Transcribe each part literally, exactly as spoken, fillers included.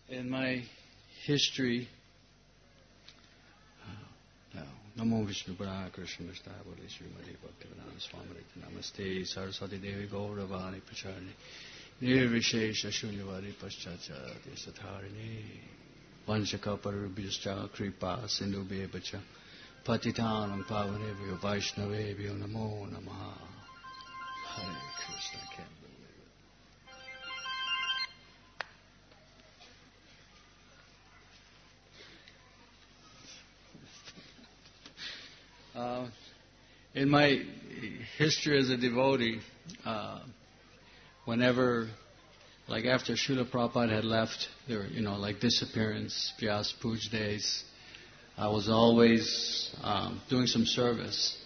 In my history, Namo Vishnu Pada Krishna Vishnu Bali Srimati Bhaktivedanta Swami Namaste Saraswati Devi Gauravani Pacharni Nirvishesha Shunyavadi Paschachati Satharini Vanchaka Parubhyascha Kripa Sindhu Bebacha Patitanam Pavanebhyo Vaishnavebhyo Namo Namaha. Hare Krishna. I can't believe it. Uh, in my history as a devotee, uh, whenever, like after Srila Prabhupada had left, there were, you know, like disappearance, Vyas Puj days, I was always um, doing some service.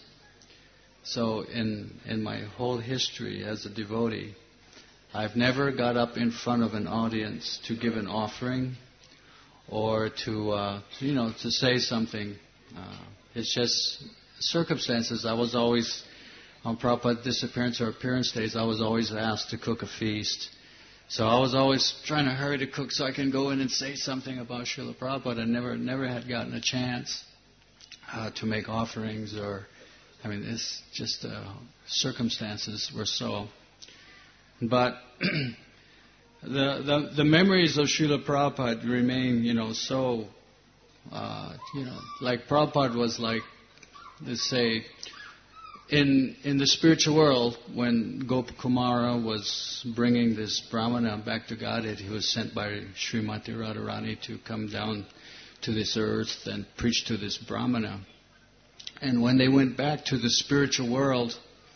So in in my whole history as a devotee, I've never got up in front of an audience to give an offering or to, uh, you know, to say something. Uh, it's just circumstances. I was always, on Prabhupada's disappearance or appearance days, I was always asked to cook a feast. So I was always trying to hurry to cook so I can go in and say something about Srila Prabhupada. I never, never had gotten a chance uh, to make offerings or, I mean, it's just uh, circumstances were so. But the, the the memories of Srila Prabhupada remain, you know, so, uh, you know, like Prabhupada was like, let's say, in in the spiritual world, when Gopakumara was bringing this Brahmana back to Godhead, he was sent by Srimati Radharani to come down to this earth and preach to this Brahmana. And when they went back to the spiritual world,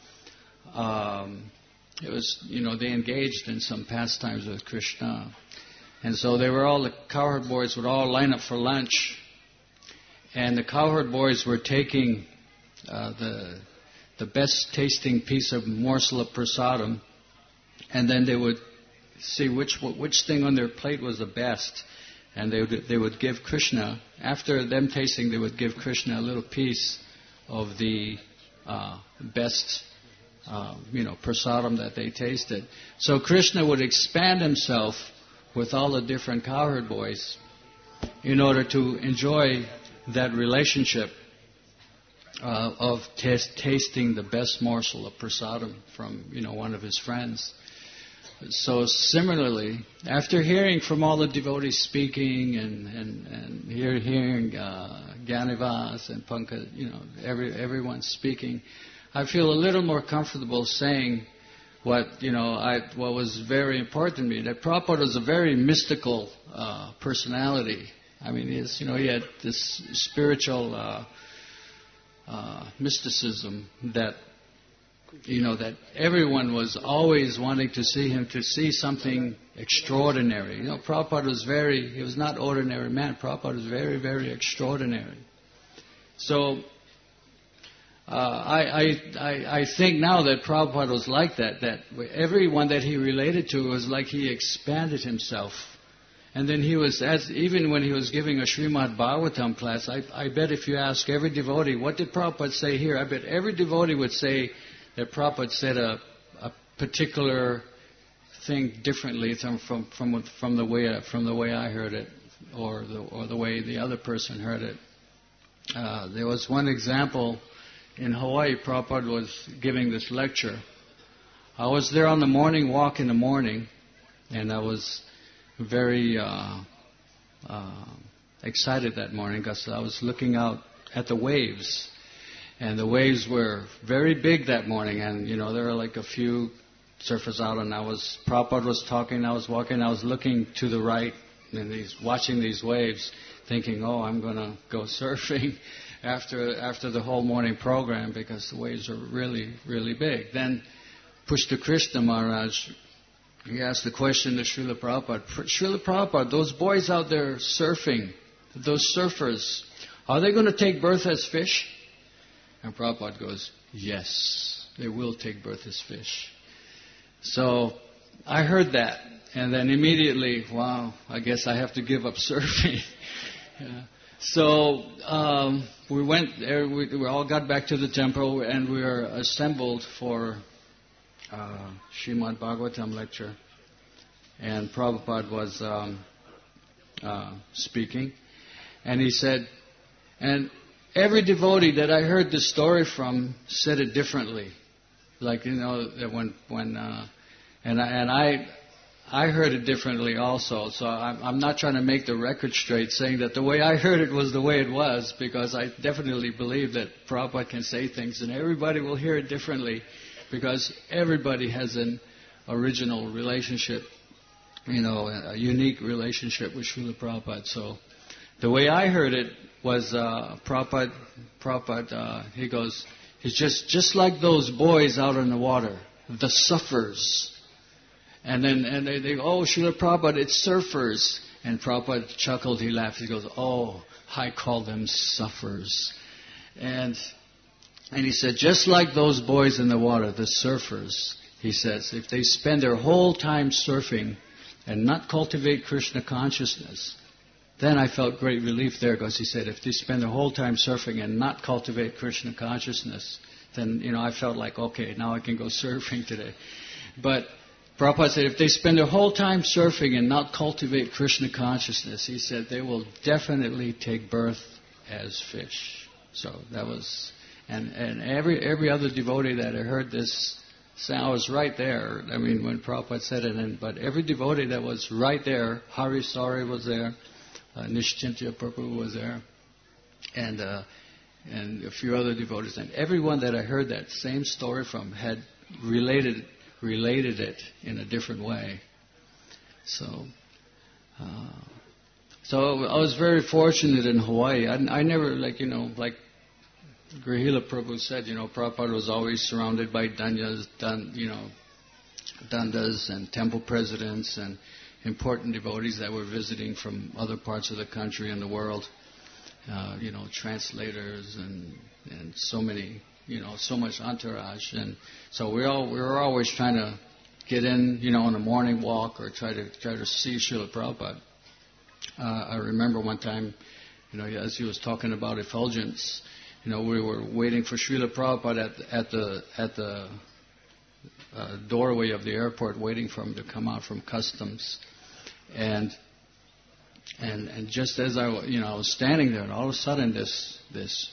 um, it was, you know, they engaged in some pastimes with Krishna. And so they were all, the cowherd boys would all line up for lunch. And the cowherd boys were taking uh, the the best tasting piece of morsel of prasadam, and then they would see which which thing on their plate was the best, and they would, they would give Krishna, after them tasting, they would give Krishna a little piece of the uh, best, uh, you know, prasadam that they tasted. So Krishna would expand himself with all the different cowherd boys in order to enjoy that relationship uh, of taste, tasting the best morsel of prasadam from, you know, one of his friends. So similarly, after hearing from all the devotees speaking and and, and hear, hearing uh, Gyanivas and Pankaj, you know, every everyone speaking, I feel a little more comfortable saying what, you know, I what was very important to me. That Prabhupada was a very mystical uh, personality. I mean, he's, you know, he had this spiritual uh, uh, mysticism that, you know, that everyone was always wanting to see him, to see something extraordinary. You know, Prabhupada was very, he was not ordinary man. Prabhupada was very, very extraordinary. So, uh, I, I, I, I think now that Prabhupada was like that, that everyone that he related to was like he expanded himself. And then he was, as even when he was giving a Srimad Bhagavatam class, I, I bet if you ask every devotee, what did Prabhupada say here? I bet every devotee would say that Prabhupada said a, a particular thing differently from from from from the way from the way I heard it, or the or the way the other person heard it. Uh, there was one example in Hawaii. Prabhupada was giving this lecture. I was there on the morning walk in the morning, and I was very uh, uh, excited that morning because I was looking out at the waves. And the waves were very big that morning, and, you know, there were like a few surfers out, and I was, Prabhupada was talking, I was walking, I was looking to the right, and he's watching these waves, thinking, oh, I'm going to go surfing after after the whole morning program, because the waves are really, really big. Then Pushta Krishna Maharaj, he asked the question to Srila Prabhupada, Srila Prabhupada, those boys out there surfing, those surfers, are they going to take birth as fish? And Prabhupada goes, yes, they will take birth as fish. So I heard that, and then immediately, wow, I guess I have to give up surfing. Yeah. So um, we went there, we, we all got back to the temple, and we were assembled for uh, Srimad Bhagavatam lecture. And Prabhupada was um, uh, speaking, and he said, and every devotee that I heard this story from said it differently. Like, you know, when, when, uh, and I, and I, I heard it differently also. So I'm, I'm not trying to make the record straight saying that the way I heard it was the way it was, because I definitely believe that Prabhupada can say things and everybody will hear it differently, because everybody has an original relationship, you know, a unique relationship with Srila Prabhupada. So the way I heard it was uh, Prabhupada, Prabhupada uh, he goes, he's just, just like those boys out in the water, the suffers. And then and they, they go, oh, Srila Prabhupada, it's surfers. And Prabhupada chuckled, he laughed, he goes, oh, I call them suffers. And and he said, just like those boys in the water, the surfers, he says, if they spend their whole time surfing and not cultivate Krishna consciousness, then I felt great relief there, because he said, if they spend their whole time surfing and not cultivate Krishna consciousness, then, you know, I felt like, okay, now I can go surfing today. But Prabhupada said, if they spend their whole time surfing and not cultivate Krishna consciousness, he said, they will definitely take birth as fish. So that was, and, and every every other devotee that I heard this, I was right there. I mean, when Prabhupada said it, and, but every devotee that was right there, Hari Sari was there, uh, Nishchintya Prabhu was there, and uh, and a few other devotees, and everyone that I heard that same story from had related related it in a different way. So, uh, so I was very fortunate in Hawaii. I, I never, like, you know, like Grihila Prabhu said, you know, Prabhupada was always surrounded by danyas, dan, you know, dandas and temple presidents and important devotees that were visiting from other parts of the country and the world. Uh, you know, translators and and so many. You know, so much entourage, and so we all we were always trying to get in, you know, on a morning walk or try to try to see Srila Prabhupada. Uh, I remember one time, you know, as he was talking about effulgence, you know, we were waiting for Srila Prabhupada at at the at the uh, doorway of the airport, waiting for him to come out from customs, and and and just as I, you know, I was standing there, and all of a sudden this this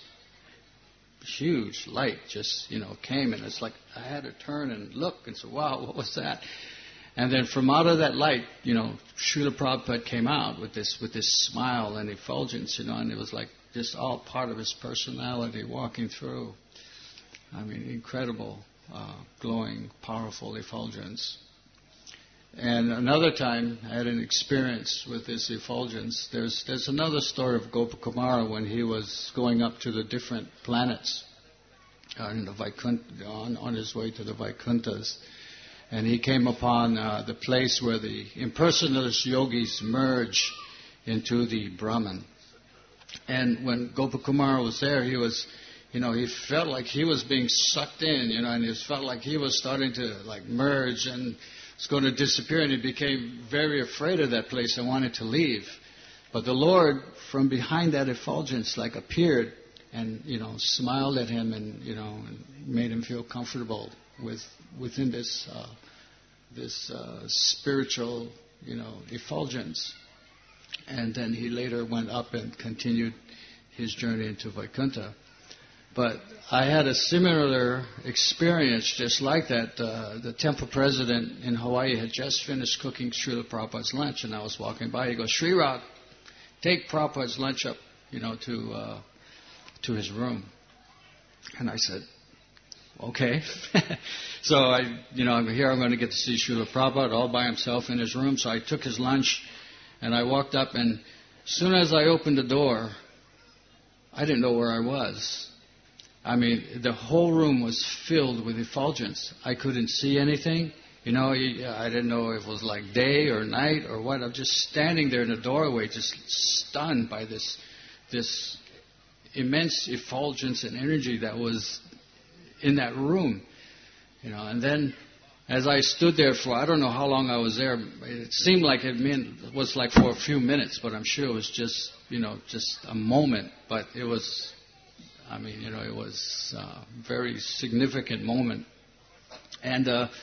huge light just, you know, came, and it's like I had to turn and look and say, wow, what was that? And then from out of that light, you know, Srila Prabhupada came out with this with this smile and effulgence, you know, and it was like just all part of his personality walking through. I mean, incredible, uh, glowing, powerful effulgence. And another time, I had an experience with this effulgence. There's there's another story of Gopakumara when he was going up to the different planets uh, in the Vaikuntha, on, on his way to the Vaikunthas. And he came upon uh, the place where the impersonalist yogis merge into the Brahman. And when Gopakumara was there, he was, you know, he felt like he was being sucked in, you know, and he felt like he was starting to, like, merge and was going to disappear, and he became very afraid of that place and wanted to leave. But the Lord, from behind that effulgence, like, appeared and, you know, smiled at him and, you know, and made him feel comfortable with within this uh, this uh, spiritual, you know, effulgence. And then he later went up and continued his journey into Vaikuntha. But I had a similar experience just like that. Uh, the temple president in Hawaii had just finished cooking Srila Prabhupada's lunch, and I was walking by. He goes, Sri Rag, take Prabhupada's lunch up, you know, to uh, to his room. And I said, okay. So I, you know, here I'm going to get to see Srila Prabhupada all by himself in his room. So I took his lunch, and I walked up, and as soon as I opened the door, I didn't know where I was. I mean, the whole room was filled with effulgence. I couldn't see anything. You know, I didn't know if it was like day or night or what. I'm just standing there in the doorway, just stunned by this this immense effulgence and energy that was in that room. You know, and then as I stood there for, I don't know how long I was there. It seemed like it meant, was like for a few minutes, but I'm sure it was just, you know, just a moment. But it was... I mean, you know, it was a very significant moment. And uh,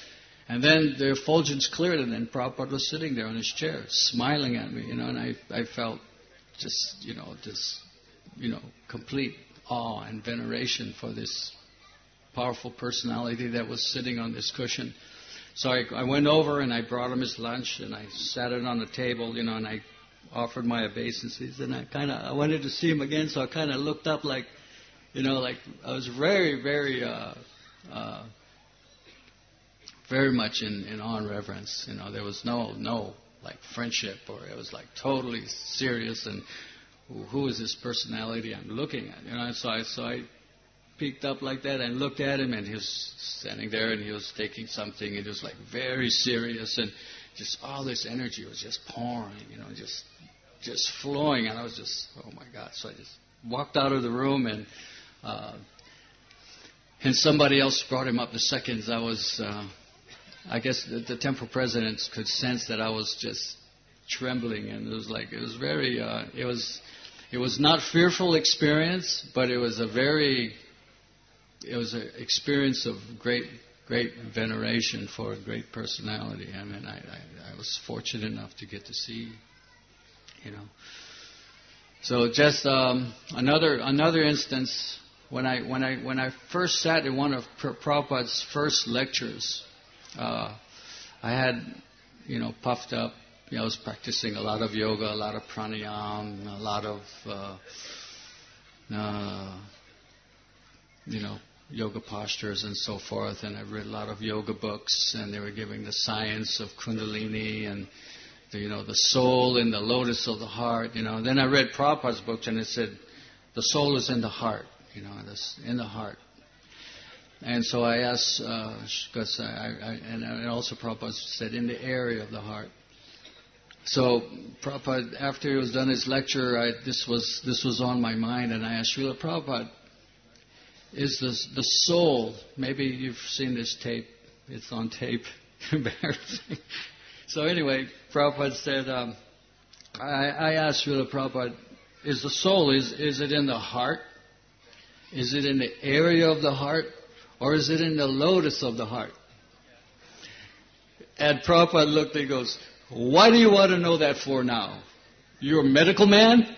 And then the effulgence cleared, and then Prabhupada was sitting there on his chair, smiling at me, you know, and I, I felt just, you know, this, you know, complete awe and veneration for this powerful personality that was sitting on this cushion. So I, I went over and I brought him his lunch, and I sat it on the table, you know, and I offered my obeisances, and I kind of, I wanted to see him again, so I kind of looked up like, you know, like I was very, very, uh, uh, very much in, in awe and reverence. You know, there was no, no like friendship, or it was like totally serious. And who, who is this personality I'm looking at? You know, and so I, so I peeked up like that and looked at him, and he was standing there, and he was taking something. It was like very serious, and just all this energy was just pouring. You know, just, just flowing, and I was just, oh my God! So I just walked out of the room, and. Uh, and somebody else brought him up the seconds. I was, uh, I guess the, the temple presidents could sense that I was just trembling, and it was like, it was very, uh, it was, it was not fearful experience, but it was a very, it was an experience of great, great veneration for a great personality. I mean, I, I, I was fortunate enough to get to see, you know. So just um, another another instance. When I when I when I first sat in one of Prabhupada's first lectures, uh, I had, you know, puffed up. You know, I was practicing a lot of yoga, a lot of pranayama, a lot of, uh, uh, you know, yoga postures and so forth. And I read a lot of yoga books, and they were giving the science of Kundalini and, the, you know, the soul in the lotus of the heart. You know, and then I read Prabhupada's books, and it said the soul is in the heart. You know, this in the heart. And so I asked, because uh, I, I, and also Prabhupada said in the area of the heart. So Prabhupada, after he was done his lecture, I, this was this was on my mind, and I asked Srila Prabhupada, is the the soul? Maybe you've seen this tape. It's on tape. Embarrassing. So anyway, Prabhupada said, um, I, I asked Srila Prabhupada, is the soul is is it in the heart? Is it in the area of the heart, or is it in the lotus of the heart? And Prabhupada looked and he goes, why do you want to know that for now? You're a medical man?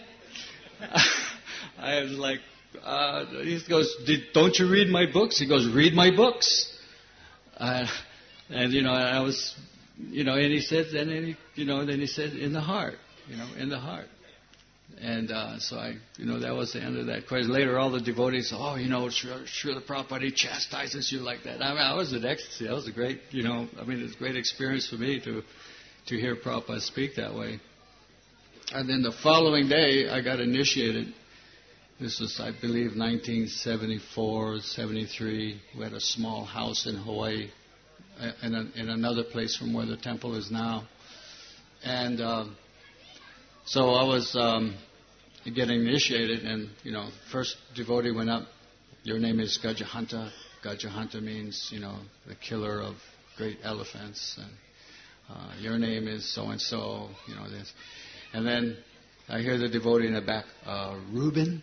I was like, uh, he goes, don't you read my books? He goes, read my books. Uh, and, you know, I was, you know, and he said, and then he, you know, then he said, in the heart, you know, in the heart. And uh, so I, you know, that was the end of that question. Later, all the devotees, oh, you know, Srila Prabhupada, he chastises you like that. I mean, I was in ecstasy. That was a great, you know, I mean, it's a great experience for me to to hear Prabhupada speak that way. And then the following day, I got initiated. This was, I believe, nineteen seventy-four, seventy-three. We had a small house in Hawaii, in, a, in another place from where the temple is now. And um, so I was um, getting initiated, and, you know, first devotee went up. Your name is Gajahanta. Gajahanta means, you know, the killer of great elephants. And uh, your name is so-and-so, you know, this. And then I hear the devotee in the back, uh, Reuben.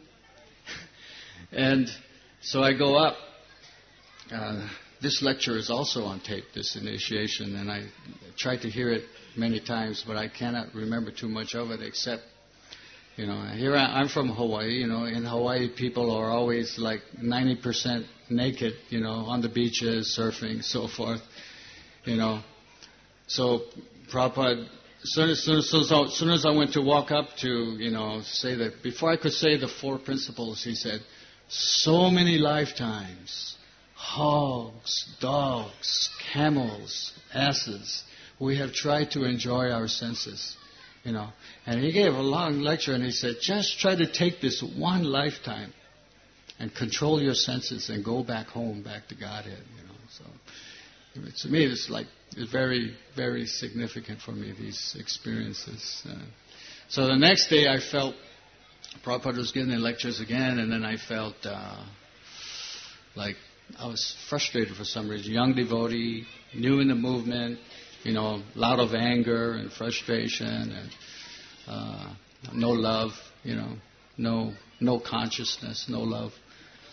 And so I go up. Uh, this lecture is also on tape, this initiation, and I tried to hear it many times, but I cannot remember too much of it except, you know, here I, I'm from Hawaii. You know, in Hawaii people are always like ninety percent naked, you know, on the beaches, surfing, so forth, you know. So Prabhupada, as soon as, soon, as, as soon as I went to walk up to, you know, say that, before I could say the four principles, he said, so many lifetimes, hogs, dogs, camels, asses, we have tried to enjoy our senses, you know. And he gave a long lecture, and he said, just try to take this one lifetime and control your senses and go back home, back to Godhead, you know. So to me, it's like, it's very, very significant for me, these experiences. Uh, so the next day I felt, Prabhupada was giving the lectures again, and then I felt uh, like I was frustrated for some reason. Young devotee, new in the movement, you know, a lot of anger and frustration, and uh, no love, you know, no no consciousness, no love.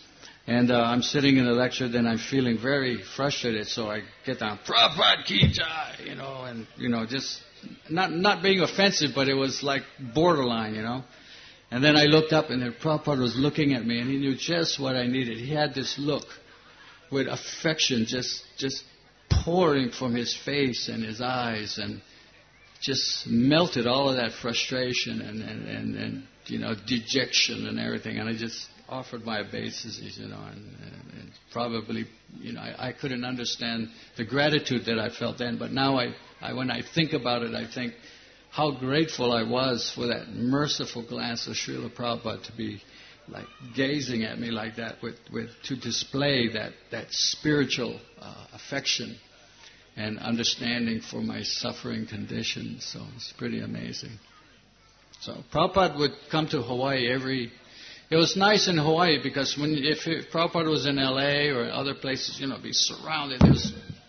And uh, I'm sitting in a lecture, then I'm feeling very frustrated, so I get down, Prabhupada Ki Jai, you know, and, you know, just not not being offensive, but it was like borderline, you know. And then I looked up, and then Prabhupada was looking at me, and he knew just what I needed. He had this look with affection just just pouring from his face and his eyes, and just melted all of that frustration and, and, and, and you know, dejection and everything. And I just offered my obeisances, you know, and, and, and probably, you know, I, I couldn't understand the gratitude that I felt then. But now, I, I, when I think about it, I think how grateful I was for that merciful glance of Srila Prabhupada to be like gazing at me like that, with, with to display that, that spiritual uh, affection and understanding for my suffering condition. So it's pretty amazing. So Prabhupada would come to Hawaii every... It was nice in Hawaii because when if, if Prabhupada was in L A or other places, you know, be surrounded. There's,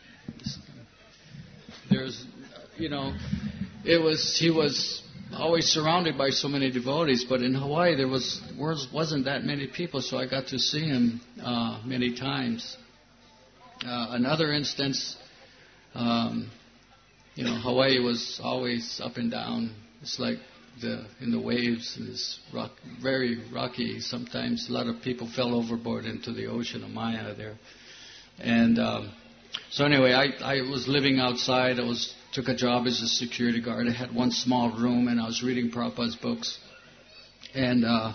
there's, you know, it was he was always surrounded by so many devotees. But in Hawaii there was wasn't that many people, so I got to see him uh, many times. Uh, another instance, um, you know, Hawaii was always up and down. It's like the in the waves, and it's rock, very rocky. Sometimes a lot of people fell overboard into the ocean of Maya there. And um, so anyway, I, I was living outside. I was took a job as a security guard. I had one small room, and I was reading Prabhupada's books. And uh,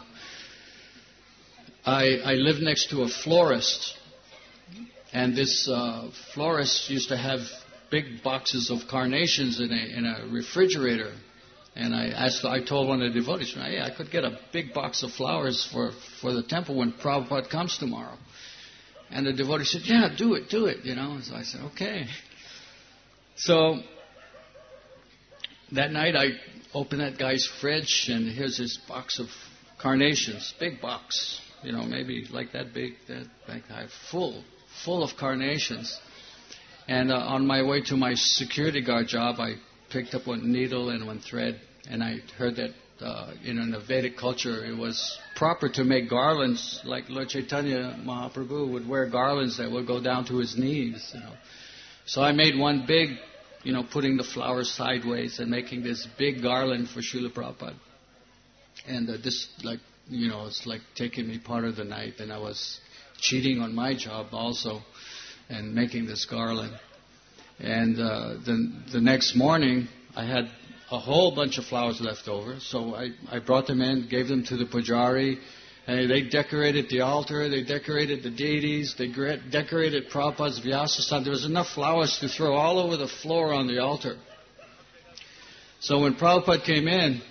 I, I lived next to a florist, and this uh, florist used to have big boxes of carnations in a in a refrigerator. And I asked, I told one of the devotees, hey, I could get a big box of flowers for, for the temple when Prabhupada comes tomorrow. And the devotee said, yeah, do it, do it, you know. And so I said, okay. So that night I opened that guy's fridge, and here's this box of carnations, big box, you know, maybe like that big, that, that guy, full, full of carnations. And uh, on my way to my security guard job, I picked up one needle and one thread, and I heard that uh, you know, in the Vedic culture it was proper to make garlands, like Lord Chaitanya Mahaprabhu would wear garlands that would go down to his knees, you know. So I made one big, you know, putting the flowers sideways and making this big garland for Srila Prabhupada. And uh, this, like, you know, it's like taking me part of the night, and I was cheating on my job also and making this garland. And uh, then the next morning, I had a whole bunch of flowers left over. So I, I brought them in, gave them to the pujari, and they decorated the altar, they decorated the deities, they decorated Prabhupada's Vyasasana. There was enough flowers to throw all over the floor on the altar. So when Prabhupada came in,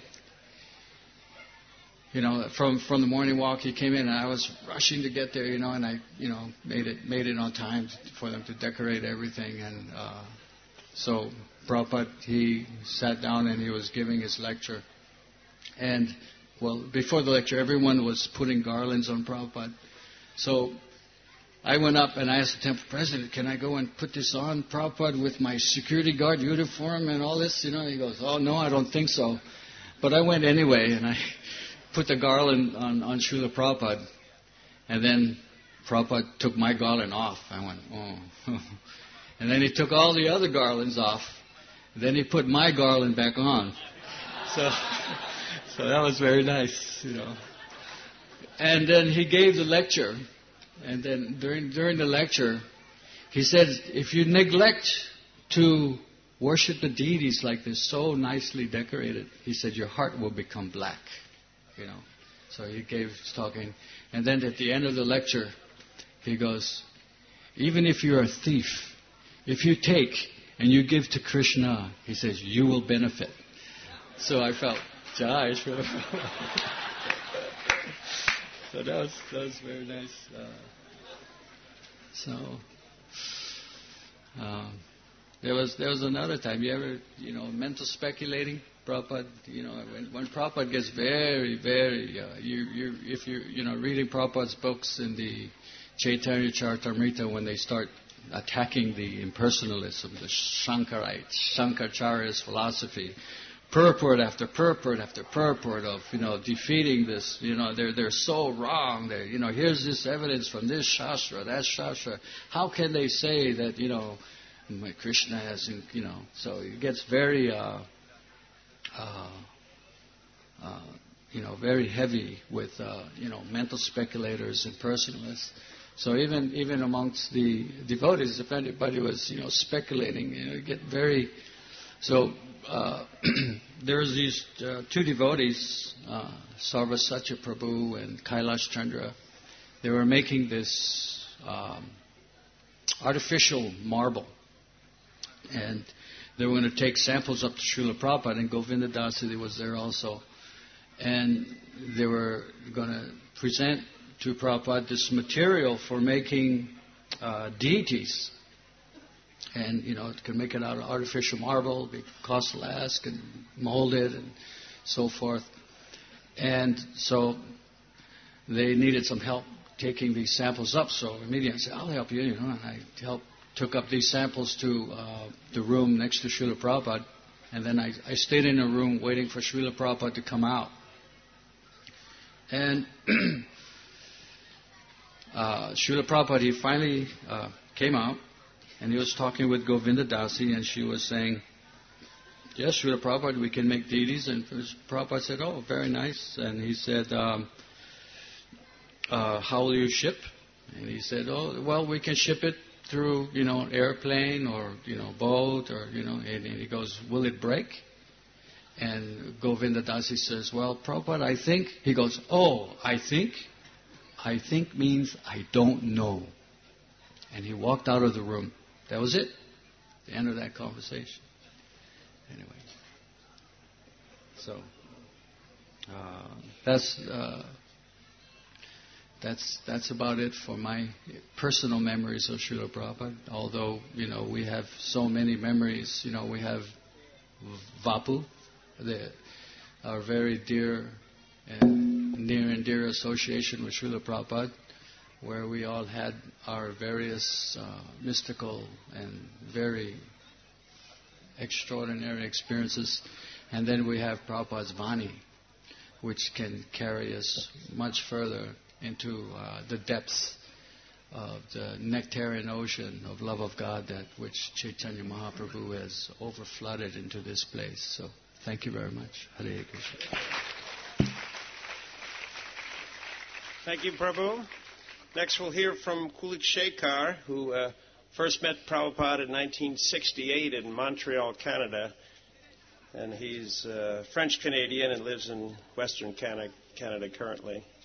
you know, from, from the morning walk, he came in, and I was rushing to get there, you know, and I, you know, made it made it on time for them to decorate everything. And uh, so Prabhupada, he sat down and he was giving his lecture. And, well, before the lecture, everyone was putting garlands on Prabhupada. So I went up and I asked the temple president, can I go and put this on Prabhupada with my security guard uniform and all this? You know, he goes, oh, no, I don't think so. But I went anyway, and I put the garland on, on Srila Prabhupada, and then Prabhupada took my garland off. I went, oh. And then he took all the other garlands off. Then he put my garland back on. So, so that was very nice, you know. And then he gave the lecture, and then during during the lecture, he said, if you neglect to worship the deities like this, so nicely decorated, he said, your heart will become black. You know, so he gave his talking, and then at the end of the lecture, he goes, even if you're a thief, if you take and you give to Krishna, he says, you will benefit. So I felt, Jai Shri. So that was that was very nice. Uh, so um, there was there was another time. You ever you know mental speculating? Prabhupada, you know, when, when Prabhupada gets very, very, uh, you, you, if you're, you know, reading Prabhupada's books in the Chaitanya Charitamrita, when they start attacking the impersonalism, the Shankarites, Shankaracharya's philosophy, purport after purport after purport of, you know, defeating this. You know, they're they're so wrong. They, you know, here's this evidence from this shastra, that shastra. How can they say that, you know, Krishna has, you know? So it gets very, uh, uh, uh, you know, very heavy with, uh, you know, mental speculators and personalists. So even even amongst the devotees, if anybody was, you know, speculating, you know, you get very. So uh, there's these uh, two devotees, uh, Sarva Satya Prabhu and Kailash Chandra. They were making this um, artificial marble, and they were going to take samples up to Srila Prabhupada, and Govinda Dasidi was there also, and they were going to present to Prabhupada this material for making uh, deities. And, you know, it can make it out of artificial marble, be cost less, and mold it, and so forth. And so they needed some help taking these samples up. So immediately I said, I'll help you, you know. And I helped, took up these samples to uh, the room next to Srila Prabhupada. And then I, I stayed in a room waiting for Srila Prabhupada to come out. And uh, Srila Prabhupada, he finally uh, came out. And he was talking with Govinda Dasi, and she was saying, yes, Srila Prabhupada, we can make deities. And Prabhupada said, oh, very nice. And he said, um, uh, how will you ship? And he said, oh, well, we can ship it through, you know, airplane or, you know, boat or, you know. And he goes, will it break? And Govinda Dasi says, well, Prabhupada, I think. He goes, oh, I think? I think means I don't know. And he walked out of the room. That was it. The end of that conversation. Anyway. So, uh, that's uh, that's that's about it for my personal memories of Srila Prabhupada. Although, you know, we have so many memories. You know, we have Vapu, the, our very dear and near and dear association with Srila Prabhupada, where we all had our various uh, mystical and very extraordinary experiences. And then we have Prabhupada's Vani, which can carry us much further into uh, the depths of the nectarian ocean of love of God, that which Chaitanya Mahaprabhu has overflooded into this place. So thank you very much. Hare Krishna. Thank you, Prabhu. Next, we'll hear from Kulik Shekhar, who uh, first met Prabhupada in nineteen sixty-eight in Montreal, Canada. And he's uh, French-Canadian and lives in Western Canada, Canada currently.